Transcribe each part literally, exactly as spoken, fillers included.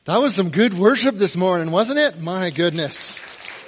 That was some good worship this morning, wasn't it? My goodness.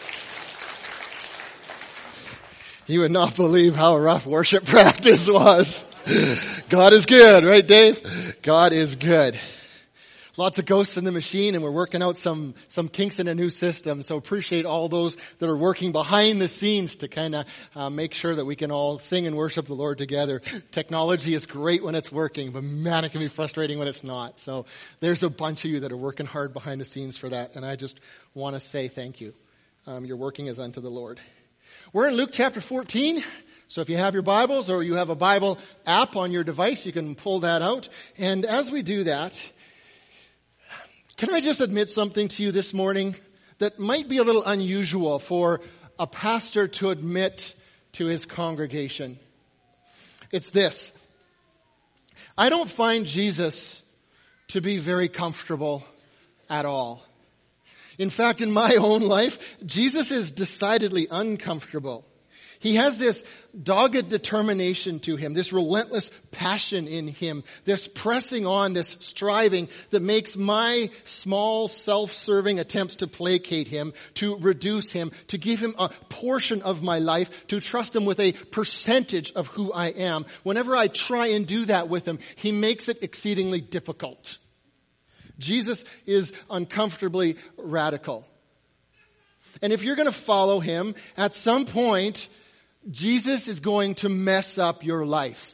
You would not believe how rough worship practice was. God is good, right, Dave? God is good. Lots of ghosts in the machine, and we're working out some, some kinks in a new system. So appreciate all those that are working behind the scenes to kind of uh, make sure that we can all sing and worship the Lord together. Technology is great when it's working, but man, it can be frustrating when it's not. So there's a bunch of you that are working hard behind the scenes for that, and I just want to say thank you. Um, you're working as unto the Lord. We're in Luke chapter fourteen. So if you have your Bibles or you have a Bible app on your device, you can pull that out. And as we do that, can I just admit something to you this morning that might be a little unusual for a pastor to admit to his congregation? It's this. I don't find Jesus to be very comfortable at all. In fact, in my own life, Jesus is decidedly uncomfortable. He has this dogged determination to him, this relentless passion in him, this pressing on, this striving that makes my small self-serving attempts to placate him, to reduce him, to give him a portion of my life, to trust him with a percentage of who I am. Whenever I try and do that with him, he makes it exceedingly difficult. Jesus is uncomfortably radical. And if you're going to follow him, at some point, Jesus is going to mess up your life.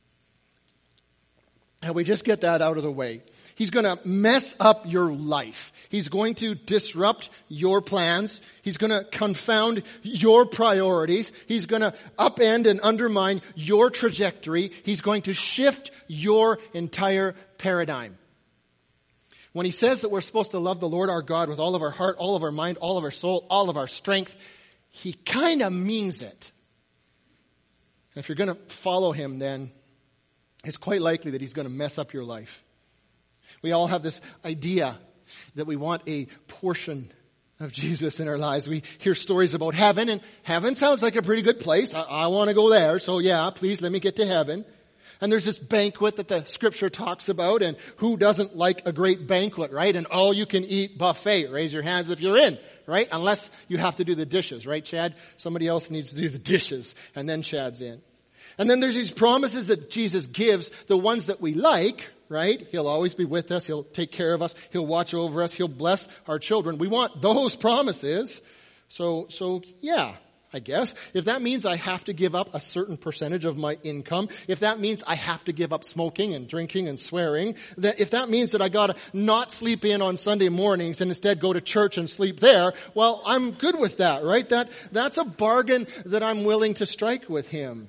And we just get that out of the way. He's going to mess up your life. He's going to disrupt your plans. He's going to confound your priorities. He's going to upend and undermine your trajectory. He's going to shift your entire paradigm. When he says that we're supposed to love the Lord our God with all of our heart, all of our mind, all of our soul, all of our strength, he kind of means it. And if you're going to follow him, then it's quite likely that he's going to mess up your life. We all have this idea that we want a portion of Jesus in our lives. We hear stories about heaven, and heaven sounds like a pretty good place. I, I want to go there, so yeah, please let me get to heaven. And there's this banquet that the scripture talks about, and who doesn't like a great banquet, right? An all-you-can-eat buffet. Raise your hands if you're in, right? Unless you have to do the dishes, right, Chad? Somebody else needs to do the dishes, and then Chad's in. And then there's these promises that Jesus gives, the ones that we like, right? He'll always be with us. He'll take care of us. He'll watch over us. He'll bless our children. We want those promises. So, so yeah. I guess. If that means I have to give up a certain percentage of my income, if that means I have to give up smoking and drinking and swearing, that if that means that I gotta not sleep in on Sunday mornings and instead go to church and sleep there, well, I'm good with that, right? That, that's a bargain that I'm willing to strike with him.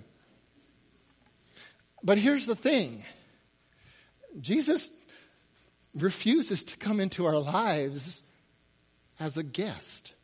But here's the thing. Jesus refuses to come into our lives as a guest.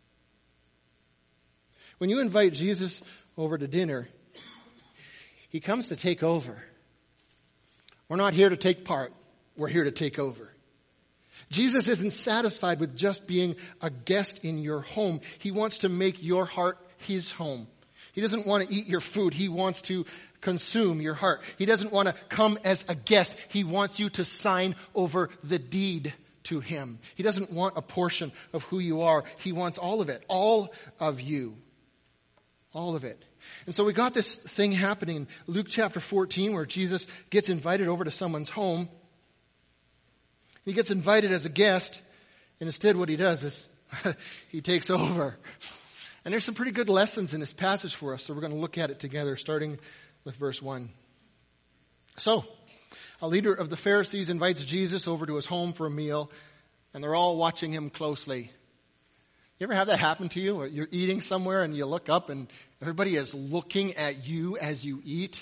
When you invite Jesus over to dinner, he comes to take over. We're not here to take part. We're here to take over. Jesus isn't satisfied with just being a guest in your home. He wants to make your heart his home. He doesn't want to eat your food. He wants to consume your heart. He doesn't want to come as a guest. He wants you to sign over the deed to him. He doesn't want a portion of who you are. He wants all of it, all of you. All of it. And so we got this thing happening in Luke chapter fourteen where Jesus gets invited over to someone's home. He gets invited as a guest, and instead what he does is he takes over. And there's some pretty good lessons in this passage for us, so we're going to look at it together, starting with verse one. So, a leader of the Pharisees invites Jesus over to his home for a meal, and they're all watching him closely. You ever have that happen to you? You're eating somewhere and you look up and everybody is looking at you as you eat?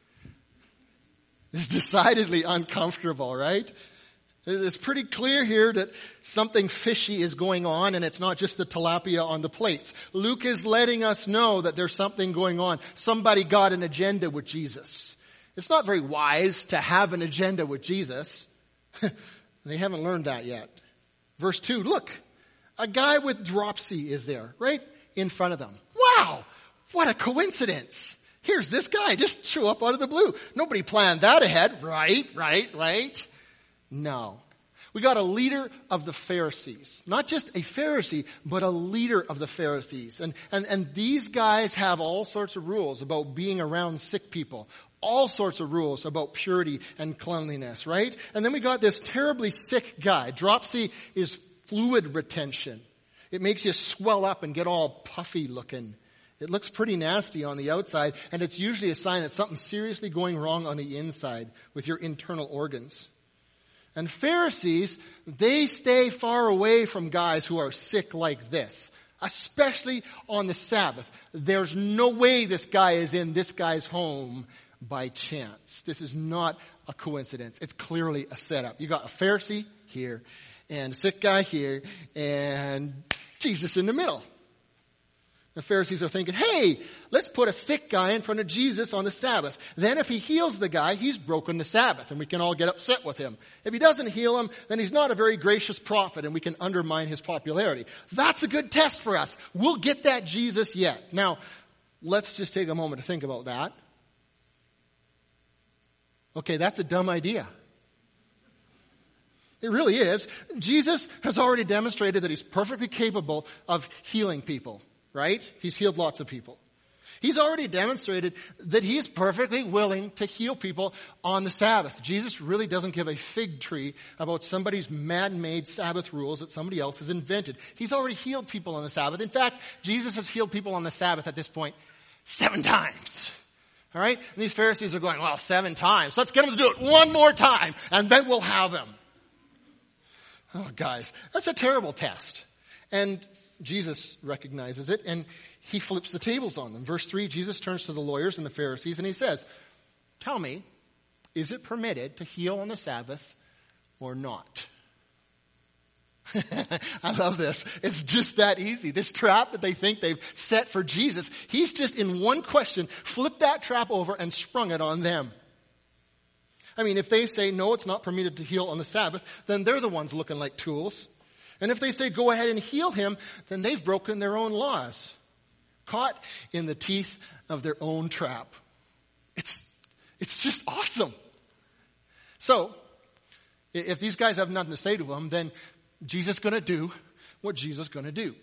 It's decidedly uncomfortable, right? It's pretty clear here that something fishy is going on, and it's not just the tilapia on the plates. Luke is letting us know that there's something going on. Somebody got an agenda with Jesus. It's not very wise to have an agenda with Jesus. They haven't learned that yet. Verse two, look. A guy with dropsy is there, right in front of them. Wow, what a coincidence. Here's this guy, just show up out of the blue. Nobody planned that ahead. Right, right, right. No. We got a leader of the Pharisees. Not just a Pharisee, but a leader of the Pharisees. And, and, and these guys have all sorts of rules about being around sick people. All sorts of rules about purity and cleanliness, right? And then we got this terribly sick guy. Dropsy is fluid retention. It makes you swell up and get all puffy looking. It looks pretty nasty on the outside, and it's usually a sign that something's seriously going wrong on the inside with your internal organs. And Pharisees, they stay far away from guys who are sick like this, especially on the Sabbath. There's no way this guy is in this guy's home by chance. This is not a coincidence. It's clearly a setup. You got a Pharisee here, and a sick guy here, and Jesus in the middle. The Pharisees are thinking, hey, let's put a sick guy in front of Jesus on the Sabbath. Then if he heals the guy, he's broken the Sabbath, and we can all get upset with him. If he doesn't heal him, then he's not a very gracious prophet, and we can undermine his popularity. That's a good test for us. We'll get that Jesus yet. Now, let's just take a moment to think about that. Okay, that's a dumb idea. It really is. Jesus has already demonstrated that he's perfectly capable of healing people, right? He's healed lots of people. He's already demonstrated that he is perfectly willing to heal people on the Sabbath. Jesus really doesn't give a fig tree about somebody's man-made Sabbath rules that somebody else has invented. He's already healed people on the Sabbath. In fact, Jesus has healed people on the Sabbath at this point seven times. All right? And these Pharisees are going, well, seven times. Let's get him to do it one more time, and then we'll have him. Oh, guys, that's a terrible test. And Jesus recognizes it, and he flips the tables on them. Verse three, Jesus turns to the lawyers and the Pharisees, and he says, tell me, is it permitted to heal on the Sabbath or not? I love this. It's just that easy. This trap that they think they've set for Jesus, he's just in one question flipped that trap over and sprung it on them. I mean, if they say, no, it's not permitted to heal on the Sabbath, then they're the ones looking like tools. And if they say, go ahead and heal him, then they've broken their own laws. Caught in the teeth of their own trap. It's, it's just awesome. So, if these guys have nothing to say to him, then Jesus is going to do what Jesus is going to do.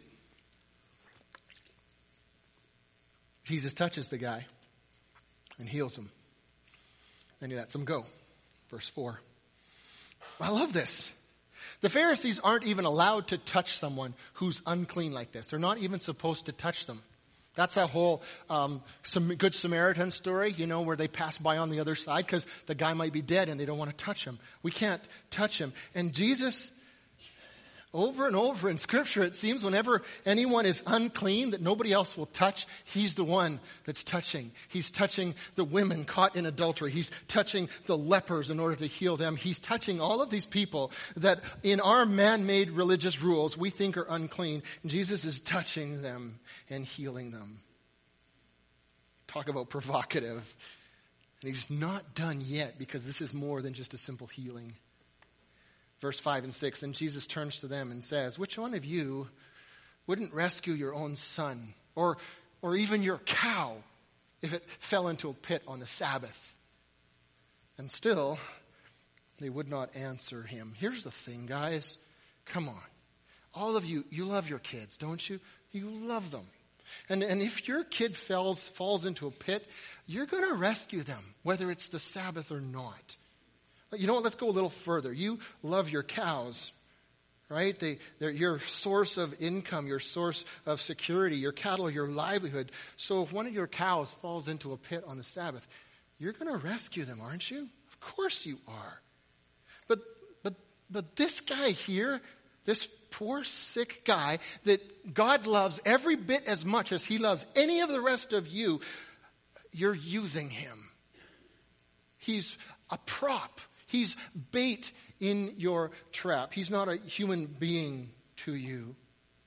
Jesus touches the guy and heals him. And he lets him go. Verse four. I love this. The Pharisees aren't even allowed to touch someone who's unclean like this. They're not even supposed to touch them. That's that whole um, some Good Samaritan story, you know, where they pass by on the other side because the guy might be dead and they don't want to touch him. We can't touch him. And Jesus, over and over in Scripture, it seems whenever anyone is unclean that nobody else will touch, he's the one that's touching. He's touching the women caught in adultery. He's touching the lepers in order to heal them. He's touching all of these people that in our man-made religious rules we think are unclean. And Jesus is touching them and healing them. Talk about provocative. And he's not done yet because this is more than just a simple healing. Verse five and six, then Jesus turns to them and says, which one of you wouldn't rescue your own son or or even your cow if it fell into a pit on the Sabbath? And still, they would not answer him. Here's the thing, guys. Come on. All of you, you love your kids, don't you? You love them. And, and if your kid falls, falls into a pit, you're going to rescue them, whether it's the Sabbath or not. You know what? Let's go a little further. You love your cows, right? They, they're your source of income, your source of security, your cattle, your livelihood. So if one of your cows falls into a pit on the Sabbath, you're going to rescue them, aren't you? Of course you are. But but but this guy here, this poor sick guy that God loves every bit as much as he loves any of the rest of you, you're using him. He's a prop. He's bait in your trap. He's not a human being to you.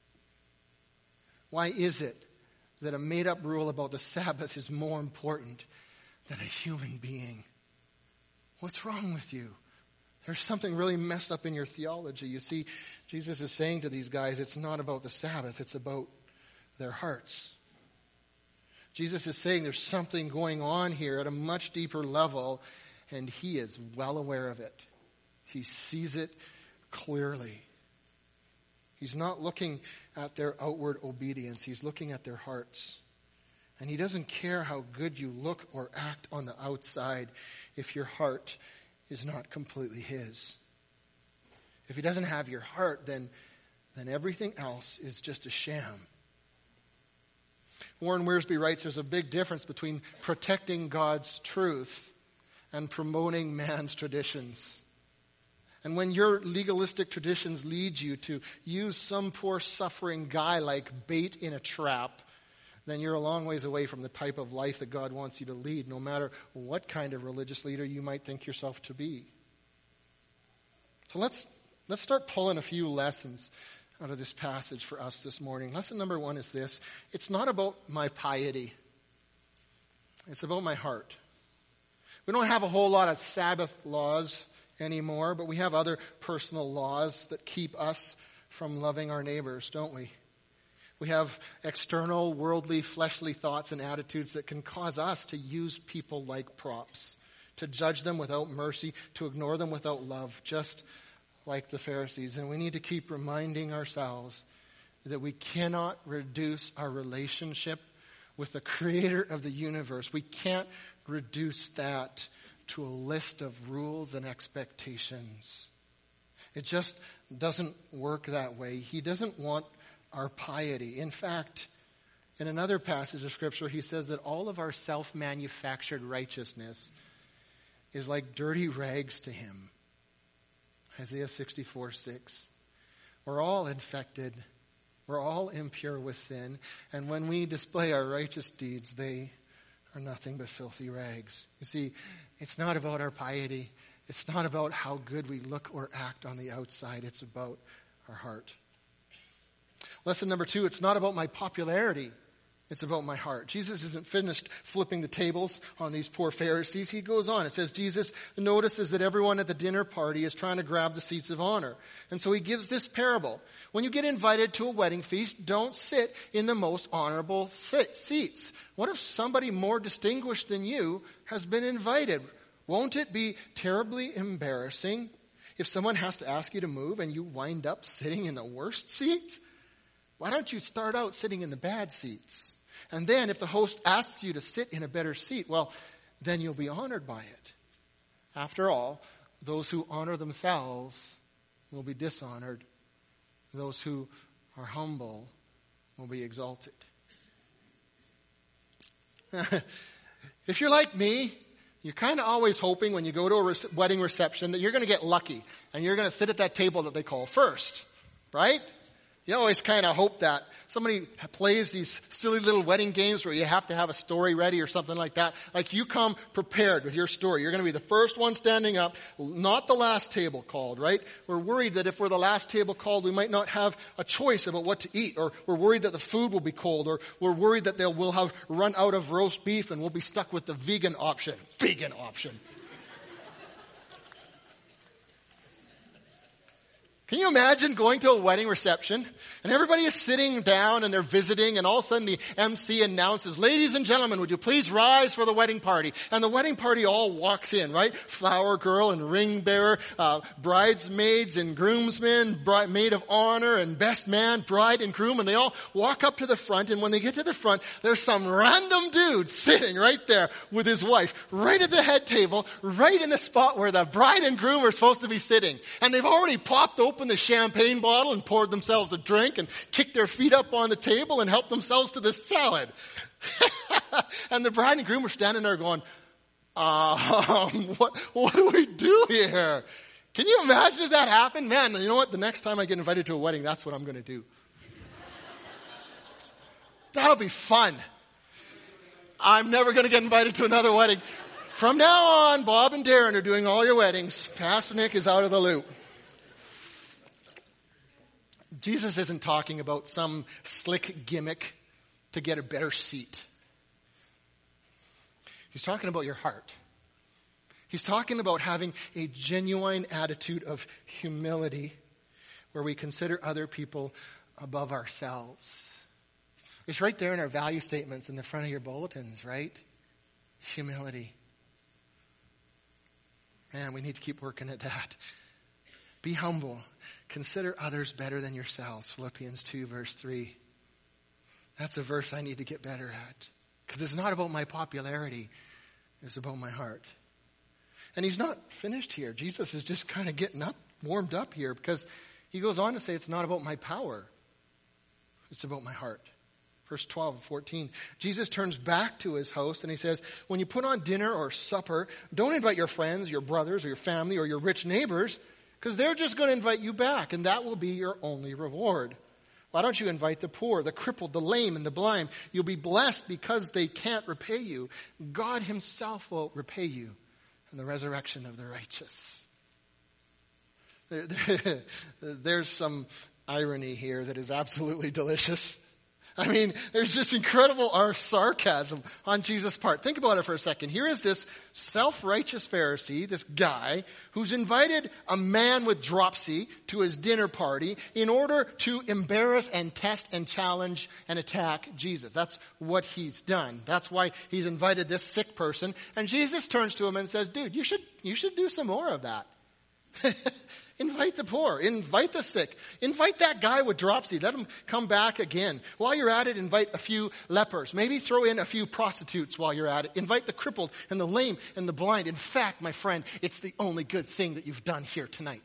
Why is it that a made-up rule about the Sabbath is more important than a human being? What's wrong with you? There's something really messed up in your theology. You see, Jesus is saying to these guys, it's not about the Sabbath, it's about their hearts. Jesus is saying there's something going on here at a much deeper level, and he is well aware of it. He sees it clearly. He's not looking at their outward obedience. He's looking at their hearts. And he doesn't care how good you look or act on the outside if your heart is not completely his. If he doesn't have your heart, then, then everything else is just a sham. Warren Wiersbe writes there's a big difference between protecting God's truth and promoting man's traditions. And when your legalistic traditions lead you to use some poor suffering guy like bait in a trap, then you're a long ways away from the type of life that God wants you to lead, no matter what kind of religious leader you might think yourself to be. So let's let's start pulling a few lessons out of this passage for us this morning. Lesson number one is this. It's not about my piety. It's about my heart. We don't have a whole lot of Sabbath laws anymore, but we have other personal laws that keep us from loving our neighbors, don't we? We have external, worldly, fleshly thoughts and attitudes that can cause us to use people like props, to judge them without mercy, to ignore them without love, just like the Pharisees. And we need to keep reminding ourselves that we cannot reduce our relationship with the creator of the universe. We can't reduce that to a list of rules and expectations. It just doesn't work that way. He doesn't want our piety. In fact, in another passage of Scripture, he says that all of our self-manufactured righteousness is like dirty rags to him. Isaiah sixty-four six. We're all infected. We're all impure with sin. And when we display our righteous deeds, they are nothing but filthy rags. You see, it's not about our piety. It's not about how good we look or act on the outside. It's about our heart. Lesson number two, it's not about my popularity. It's about my heart. Jesus isn't finished flipping the tables on these poor Pharisees. He goes on. It says Jesus notices that everyone at the dinner party is trying to grab the seats of honor. And so he gives this parable. When you get invited to a wedding feast, don't sit in the most honorable seats. What if somebody more distinguished than you has been invited? Won't it be terribly embarrassing if someone has to ask you to move and you wind up sitting in the worst seat? Why don't you start out sitting in the bad seats? And then if the host asks you to sit in a better seat, well, then you'll be honored by it. After all, those who honor themselves will be dishonored. Those who are humble will be exalted. If you're like me, you're kind of always hoping when you go to a rece- wedding reception that you're going to get lucky and you're going to sit at that table that they call first, right? You always kind of hope that. Somebody plays these silly little wedding games where you have to have a story ready or something like that. Like you come prepared with your story. You're going to be the first one standing up, not the last table called, right? We're worried that if we're the last table called, we might not have a choice about what to eat. Or we're worried that the food will be cold. Or we're worried that they'll we'll have run out of roast beef and we'll be stuck with the vegan option. Vegan option. Can you imagine going to a wedding reception and everybody is sitting down and they're visiting and all of a sudden the M C announces, ladies and gentlemen, would you please rise for the wedding party? And the wedding party all walks in, right? Flower girl and ring bearer, uh, bridesmaids and groomsmen, bride, maid of honor and best man, bride and groom, and they all walk up to the front, and when they get to the front, there's some random dude sitting right there with his wife, right at the head table, right in the spot where the bride and groom are supposed to be sitting. And they've already popped open the champagne bottle and poured themselves a drink and kicked their feet up on the table and helped themselves to the salad. And the bride and groom are standing there going, um, what, what do we do here? Can you imagine if that happened? Man, you know what? The next time I get invited to a wedding, that's what I'm going to do. That'll be fun. I'm never going to get invited to another wedding. From now on, Bob and Darren are doing all your weddings. Pastor Nick is out of the loop. Jesus isn't talking about some slick gimmick to get a better seat. He's talking about your heart. He's talking about having a genuine attitude of humility where we consider other people above ourselves. It's right there in our value statements in the front of your bulletins, right? Humility. Man, we need to keep working at that. Be humble. Consider others better than yourselves. Philippians two, verse three. That's a verse I need to get better at. Because it's not about my popularity. It's about my heart. And he's not finished here. Jesus is just kind of getting up, warmed up here, because he goes on to say it's not about my power. It's about my heart. Verse twelve and fourteen. Jesus turns back to his host and he says, when you put on dinner or supper, don't invite your friends, your brothers, or your family, or your rich neighbors, because they're just going to invite you back, and that will be your only reward. Why don't you invite the poor, the crippled, the lame, and the blind? You'll be blessed because they can't repay you. God himself will repay you in the resurrection of the righteous. There, there, there's some irony here that is absolutely delicious. I mean, there's just incredible our sarcasm on Jesus' part. Think about it for a second. Here is this self-righteous Pharisee, this guy, who's invited a man with dropsy to his dinner party in order to embarrass and test and challenge and attack Jesus. That's what he's done. That's why he's invited this sick person. And Jesus turns to him and says, dude, you should, you should do some more of that. Invite the poor. Invite the sick. Invite that guy with dropsy. Let him come back again. While you're at it, invite a few lepers. Maybe throw in a few prostitutes while you're at it. Invite the crippled and the lame and the blind. In fact, my friend, it's the only good thing that you've done here tonight.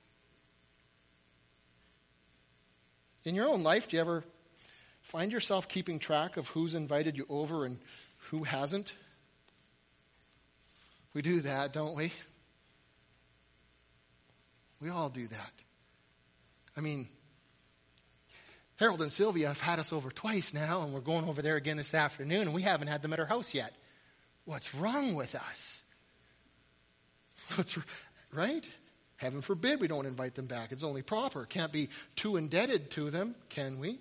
In your own life, do you ever find yourself keeping track of who's invited you over and who hasn't? We do that, don't we? We all do that. I mean, Harold and Sylvia have had us over twice now, and we're going over there again this afternoon, and we haven't had them at our house yet. What's wrong with us? What's, right? Heaven forbid we don't invite them back. It's only proper. Can't be too indebted to them, can we?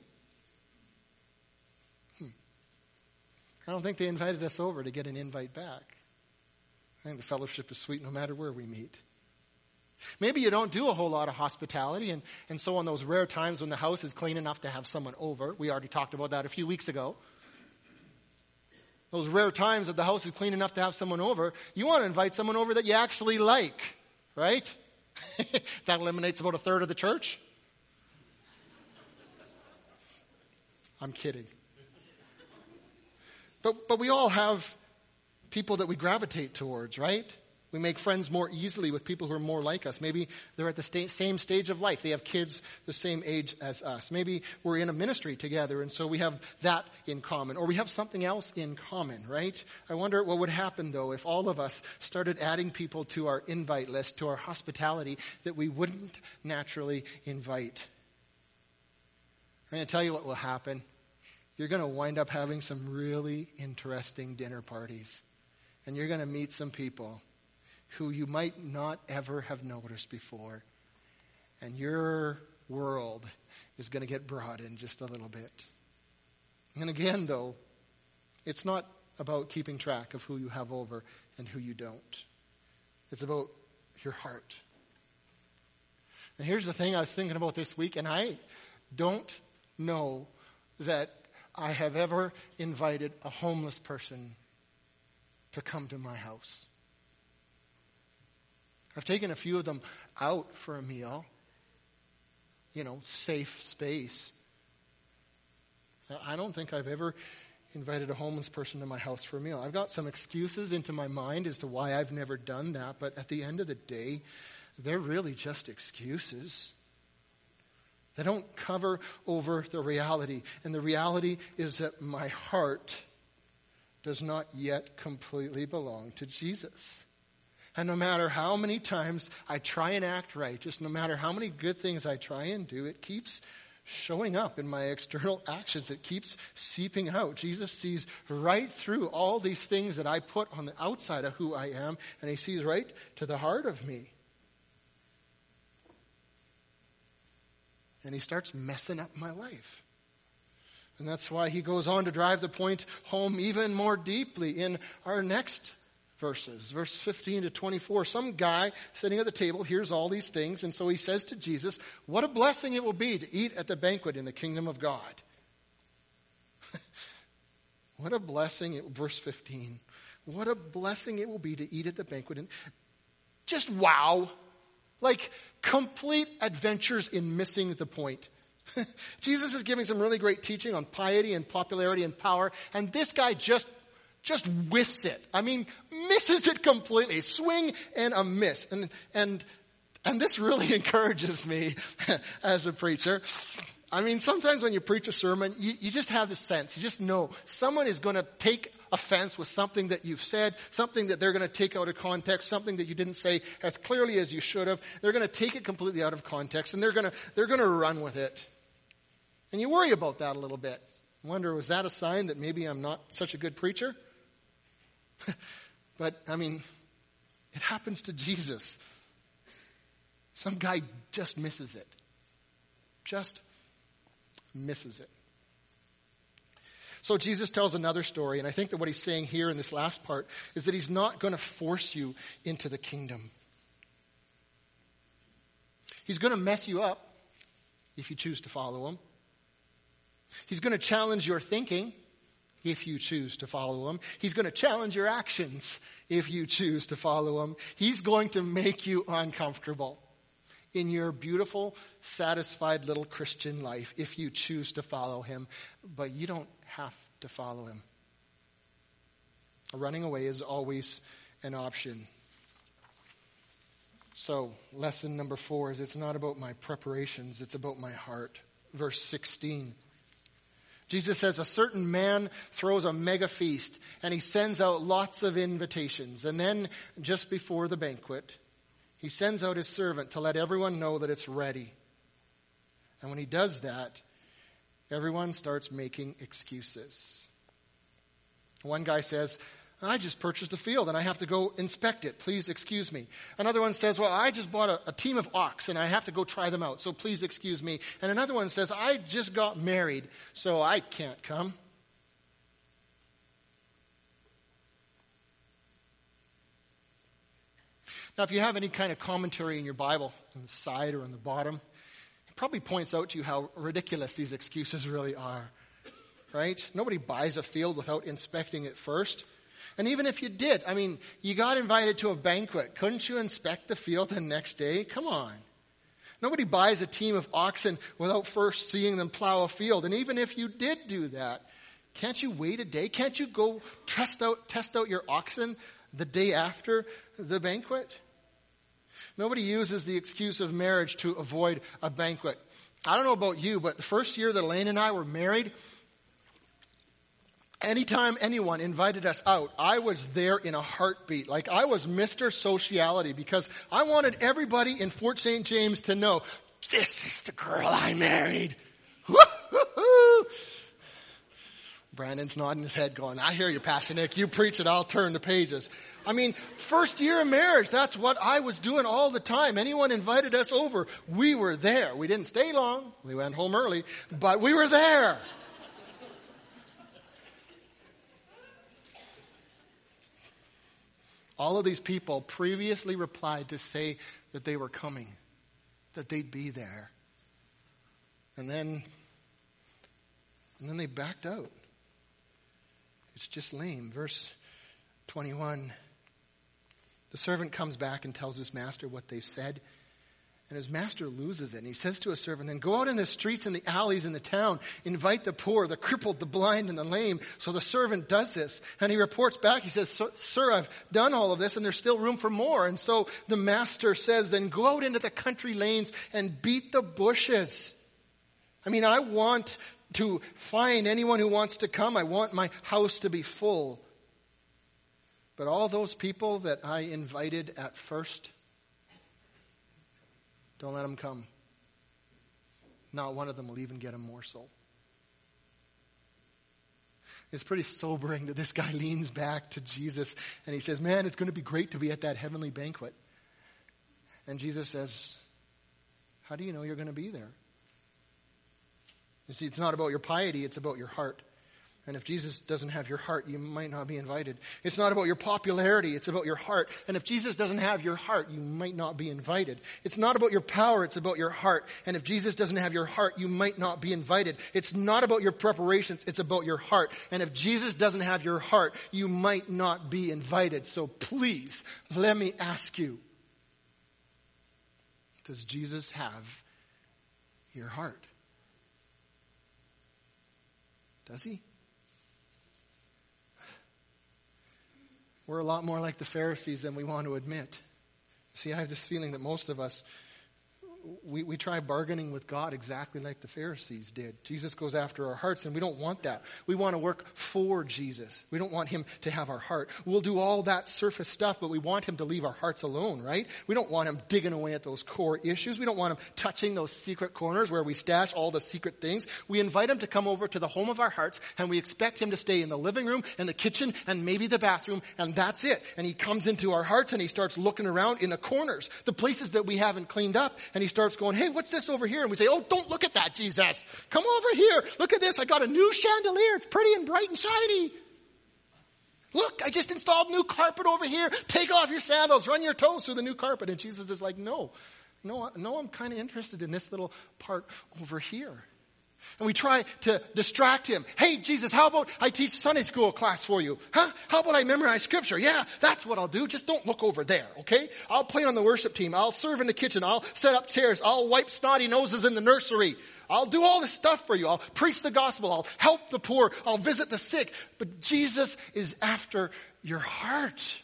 Hmm. I don't think they invited us over to get an invite back. I think the fellowship is sweet no matter where we meet. Maybe you don't do a whole lot of hospitality, and, and so on those rare times when the house is clean enough to have someone over, we already talked about that a few weeks ago. Those rare times that the house is clean enough to have someone over, you want to invite someone over that you actually like, right? That eliminates about a third of the church. I'm kidding. But, but we all have people that we gravitate towards, right? We make friends more easily with people who are more like us. Maybe they're at the sta- same stage of life. They have kids the same age as us. Maybe we're in a ministry together, and so we have that in common. Or we have something else in common, right? I wonder what would happen, though, if all of us started adding people to our invite list, to our hospitality, that we wouldn't naturally invite. I'm going to tell you what will happen. You're going to wind up having some really interesting dinner parties. And you're going to meet some people who you might not ever have noticed before. And your world is going to get broadened just a little bit. And again, though, it's not about keeping track of who you have over and who you don't. It's about your heart. And here's the thing I was thinking about this week, and I don't know that I have ever invited a homeless person to come to my house. I've taken a few of them out for a meal. You know, safe space. I don't think I've ever invited a homeless person to my house for a meal. I've got some excuses into my mind as to why I've never done that, but at the end of the day, they're really just excuses. They don't cover over the reality. And the reality is that my heart does not yet completely belong to Jesus. And no matter how many times I try and act right, just no matter how many good things I try and do, it keeps showing up in my external actions. It keeps seeping out. Jesus sees right through all these things that I put on the outside of who I am, and he sees right to the heart of me. And he starts messing up my life. And that's why he goes on to drive the point home even more deeply in our next verses, verse fifteen to twenty-four. Some guy sitting at the table hears all these things, and so he says to Jesus, what a blessing it will be to eat at the banquet in the kingdom of God. What a blessing, it, verse fifteen. What a blessing it will be to eat at the banquet. And just wow. Like, complete adventures in missing the point. Jesus is giving some really great teaching on piety and popularity and power, and this guy just just whiffs it. I mean, misses it completely. Swing and a miss. And and and this really encourages me as a preacher. I mean, sometimes when you preach a sermon, you, you just have this sense. You just know someone is going to take offense with something that you've said, something that they're going to take out of context, something that you didn't say as clearly as you should have. They're going to take it completely out of context, and they're going to they're going to run with it. And you worry about that a little bit. Wonder, was that a sign that maybe I'm not such a good preacher? But, I mean, it happens to Jesus. Some guy just misses it. Just misses it. So Jesus tells another story, and I think that what he's saying here in this last part is that he's not going to force you into the kingdom. He's going to mess you up if you choose to follow him. He's going to challenge your thinking if you choose to follow him. He's going to challenge your actions if you choose to follow him. He's going to make you uncomfortable in your beautiful, satisfied little Christian life if you choose to follow him. But you don't have to follow him. Running away is always an option. So, lesson number four is it's not about my preparations, it's about my heart. Verse sixteen. Jesus says a certain man throws a mega feast and he sends out lots of invitations. And then just before the banquet, he sends out his servant to let everyone know that it's ready. And when he does that, everyone starts making excuses. One guy says, I just purchased a field and I have to go inspect it. Please excuse me. Another one says, well, I just bought a, a team of ox and I have to go try them out. So please excuse me. And another one says, I just got married, so I can't come. Now, if you have any kind of commentary in your Bible, on the side or on the bottom, it probably points out to you how ridiculous these excuses really are. Right? Nobody buys a field without inspecting it first. And even if you did, I mean, you got invited to a banquet. Couldn't you inspect the field the next day? Come on. Nobody buys a team of oxen without first seeing them plow a field. And even if you did do that, can't you wait a day? Can't you go test out, test out your oxen the day after the banquet? Nobody uses the excuse of marriage to avoid a banquet. I don't know about you, but the first year that Elaine and I were married, anytime anyone invited us out, I was there in a heartbeat. Like I was Mister Sociality because I wanted everybody in Fort Saint James to know, this is the girl I married. Woo-hoo-hoo. Brandon's nodding his head going, I hear you, Pastor Nick. You preach it, I'll turn the pages. I mean, first year of marriage, that's what I was doing all the time. Anyone invited us over, we were there. We didn't stay long. We went home early, but we were there. All of these people previously replied to say that they were coming, that they'd be there. And then, and then they backed out. It's just lame. Verse twenty-one. The servant comes back and tells his master what they've said. And his master loses it. And he says to his servant, then go out in the streets and the alleys in the town. Invite the poor, the crippled, the blind, and the lame. So the servant does this. And he reports back. He says, sir, I've done all of this and there's still room for more. And so the master says, then go out into the country lanes and beat the bushes. I mean, I want to find anyone who wants to come. I want my house to be full. But all those people that I invited at first, don't let them come. Not one of them will even get a morsel. It's pretty sobering that this guy leans back to Jesus and he says, man, it's going to be great to be at that heavenly banquet. And Jesus says, how do you know you're going to be there? You see, it's not about your piety, it's about your heart. And if Jesus doesn't have your heart, you might not be invited. It's not about your popularity, it's about your heart. And if Jesus doesn't have your heart, you might not be invited. It's not about your power, it's about your heart. And if Jesus doesn't have your heart, you might not be invited. It's not about your preparations, it's about your heart. And if Jesus doesn't have your heart, you might not be invited. So please, let me ask you, Does Jesus have your heart? Does he? We're a lot more like the Pharisees than we want to admit. See, I have this feeling that most of us, we, we try bargaining with God exactly like the Pharisees did. Jesus goes after our hearts, and we don't want that. We want to work for Jesus. We don't want him to have our heart. We'll do all that surface stuff, but we want him to leave our hearts alone, right? We don't want him digging away at those core issues. We don't want him touching those secret corners where we stash all the secret things. We invite him to come over to the home of our hearts, and we expect him to stay in the living room, and the kitchen, and maybe the bathroom, and that's it. And he comes into our hearts, and he starts looking around in the corners, the places that we haven't cleaned up, and he starts going, hey, what's this over here? And we say, oh, don't look at that, Jesus. Come over here. Look at this. I got a new chandelier. It's pretty and bright and shiny. Look, I just installed new carpet over here. Take off your sandals. Run your toes through the new carpet. And Jesus is like, no, no, no, I'm kind of interested in this little part over here. And we try to distract him. Hey, Jesus, how about I teach Sunday school class for you? Huh? How about I memorize scripture? Yeah, that's what I'll do. Just don't look over there, okay? I'll play on the worship team. I'll serve in the kitchen. I'll set up chairs. I'll wipe snotty noses in the nursery. I'll do all this stuff for you. I'll preach the gospel. I'll help the poor. I'll visit the sick. But Jesus is after your heart.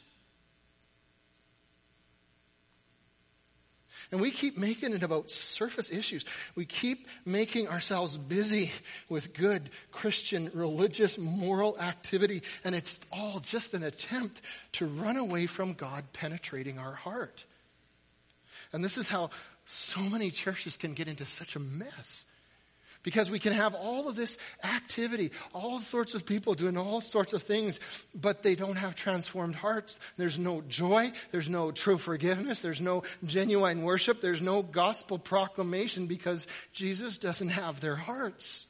And we keep making it about surface issues. We keep making ourselves busy with good Christian, religious, moral activity. And it's all just an attempt to run away from God penetrating our heart. And this is how so many churches can get into such a mess. Because we can have all of this activity, all sorts of people doing all sorts of things, but they don't have transformed hearts. There's no joy. There's no true forgiveness. There's no genuine worship. There's no gospel proclamation because Jesus doesn't have their hearts.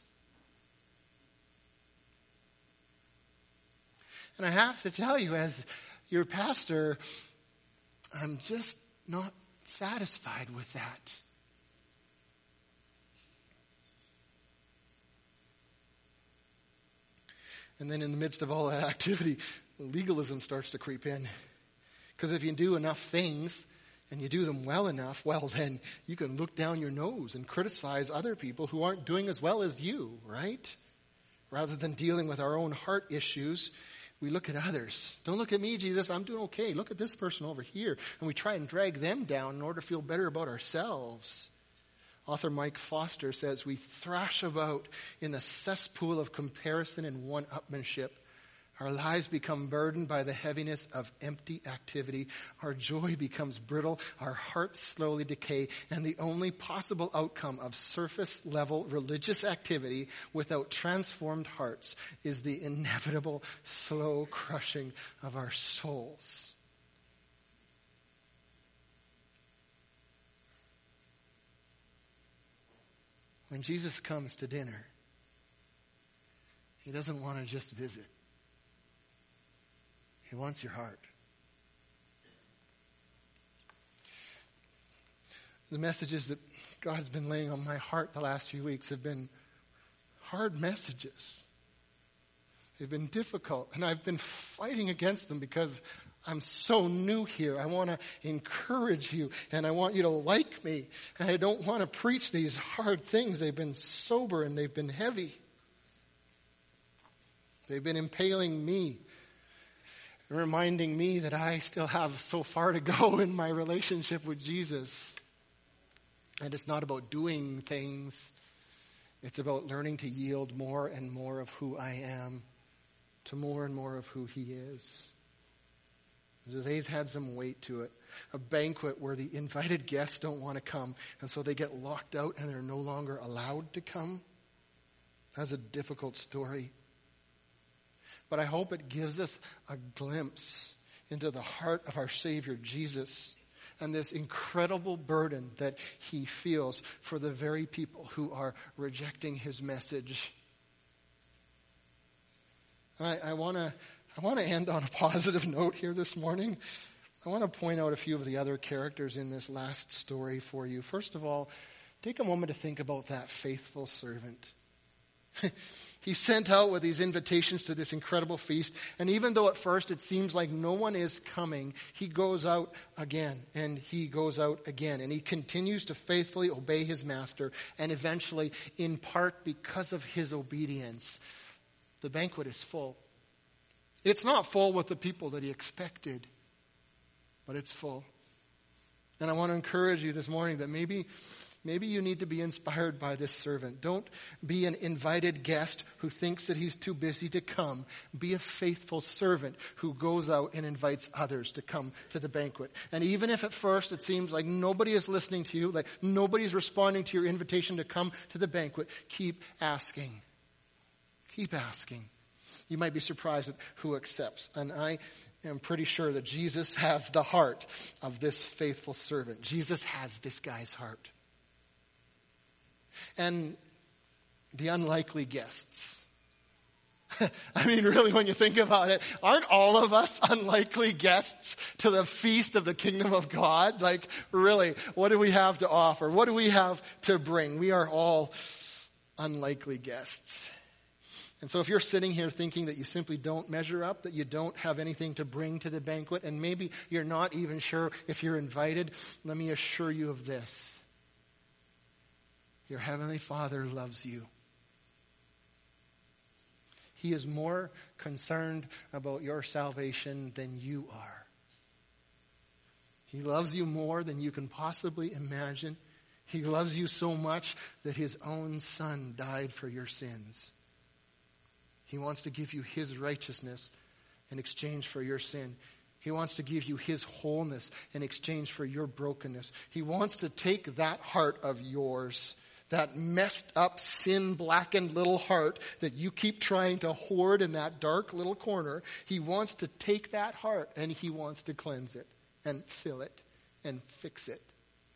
And I have to tell you, as your pastor, I'm just not satisfied with that. And then in the midst of all that activity, legalism starts to creep in. Because if you do enough things and you do them well enough, well, then you can look down your nose and criticize other people who aren't doing as well as you, right? Rather than dealing with our own heart issues, we look at others. Don't look at me, Jesus. I'm doing okay. Look at this person over here. And we try and drag them down in order to feel better about ourselves. Author Mike Foster says, we thrash about in the cesspool of comparison and one-upmanship. Our lives become burdened by the heaviness of empty activity. Our joy becomes brittle. Our hearts slowly decay. And the only possible outcome of surface-level religious activity without transformed hearts is the inevitable slow crushing of our souls. When Jesus comes to dinner, he doesn't want to just visit. He wants your heart. The messages that God's been laying on my heart the last few weeks have been hard messages. They've been difficult, and I've been fighting against them because I'm so new here. I want to encourage you, and I want you to like me. And I don't want to preach these hard things. They've been sober and they've been heavy. They've been impaling me and reminding me that I still have so far to go in my relationship with Jesus. And it's not about doing things. It's about learning to yield more and more of who I am to more and more of who he is. Today's had some weight to it. A banquet where the invited guests don't want to come, and so they get locked out and they're no longer allowed to come. That's a difficult story. But I hope it gives us a glimpse into the heart of our Savior Jesus and this incredible burden that he feels for the very people who are rejecting his message. I, I want to I want to end on a positive note here this morning. I want to point out a few of the other characters in this last story for you. First of all, take a moment to think about that faithful servant. He's sent out with these invitations to this incredible feast. And even though at first it seems like no one is coming, he goes out again and he goes out again. And he continues to faithfully obey his master. And eventually, in part because of his obedience, the banquet is full. It's not full with the people that he expected, but it's full. And I want to encourage you this morning that maybe Maybe you need to be inspired by this servant. Don't be an invited guest who thinks that he's too busy to come. Be a faithful servant who goes out and invites others to come to the banquet. And even if at first it seems like nobody is listening to you, like nobody's responding to your invitation to come to the banquet, keep asking. Keep asking. You might be surprised at who accepts. And I am pretty sure that Jesus has the heart of this faithful servant. Jesus has this guy's heart. And the unlikely guests. I mean, really, when you think about it, aren't all of us unlikely guests to the feast of the kingdom of God? Like, really, what do we have to offer? What do we have to bring? We are all unlikely guests. And so if you're sitting here thinking that you simply don't measure up, that you don't have anything to bring to the banquet, and maybe you're not even sure if you're invited, let me assure you of this. Your Heavenly Father loves you. He is more concerned about your salvation than you are. He loves you more than you can possibly imagine. He loves you so much that his own Son died for your sins. He wants to give you his righteousness in exchange for your sin. He wants to give you his wholeness in exchange for your brokenness. He wants to take that heart of yours, that messed up, sin-blackened little heart that you keep trying to hoard in that dark little corner. He wants to take that heart and he wants to cleanse it and fill it and fix it.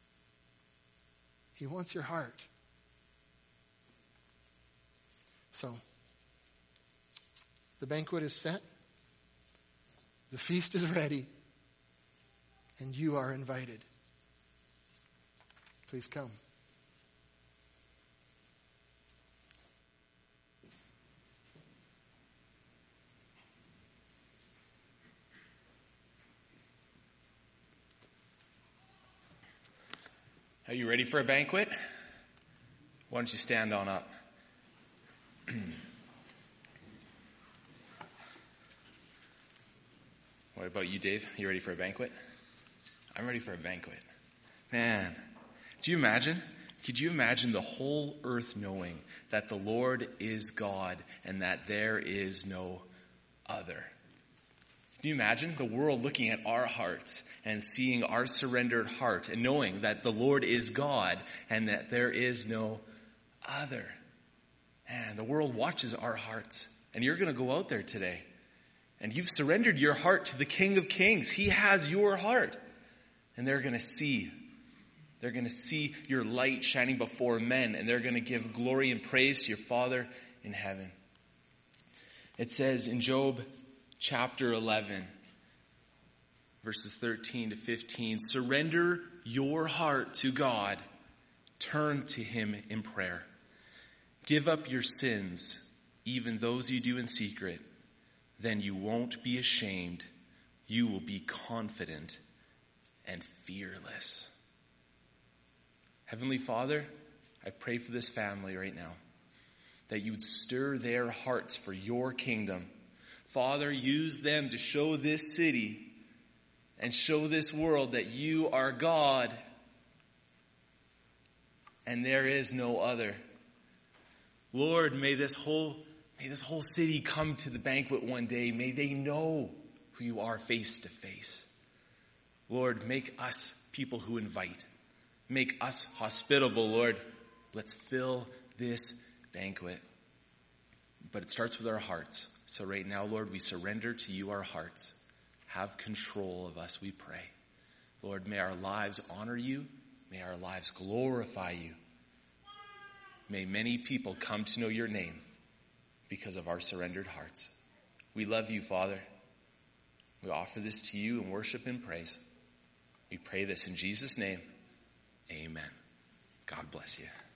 He wants your heart. So, the banquet is set. The feast is ready. And you are invited. Please come. Are you ready for a banquet? Why don't you stand on up? What about you, Dave? You ready for a banquet? I'm ready for a banquet. Man, do you imagine? Could you imagine the whole earth knowing that the Lord is God and that there is no other? Can you imagine the world looking at our hearts and seeing our surrendered heart and knowing that the Lord is God and that there is no other? And the world watches our hearts. And you're going to go out there today. And you've surrendered your heart to the King of Kings. He has your heart. And they're going to see. They're going to see your light shining before men. And they're going to give glory and praise to your Father in heaven. It says in Job chapter eleven, verses thirteen to fifteen, surrender your heart to God. Turn to him in prayer. Give up your sins, even those you do in secret. Then you won't be ashamed. You will be confident and fearless. Heavenly Father, I pray for this family right now, that you would stir their hearts for your kingdom. Father, use them to show this city and show this world that you are God and there is no other. Lord, may this whole may this whole city come to the banquet one day. May they know who you are face to face. Lord, make us people who invite. Make us hospitable, Lord. Let's fill this banquet. But it starts with our hearts. So right now, Lord, we surrender to you our hearts. Have control of us, we pray. Lord, may our lives honor you. May our lives glorify you. May many people come to know your name because of our surrendered hearts. We love you, Father. We offer this to you in worship and praise. We pray this in Jesus' name. Amen. God bless you.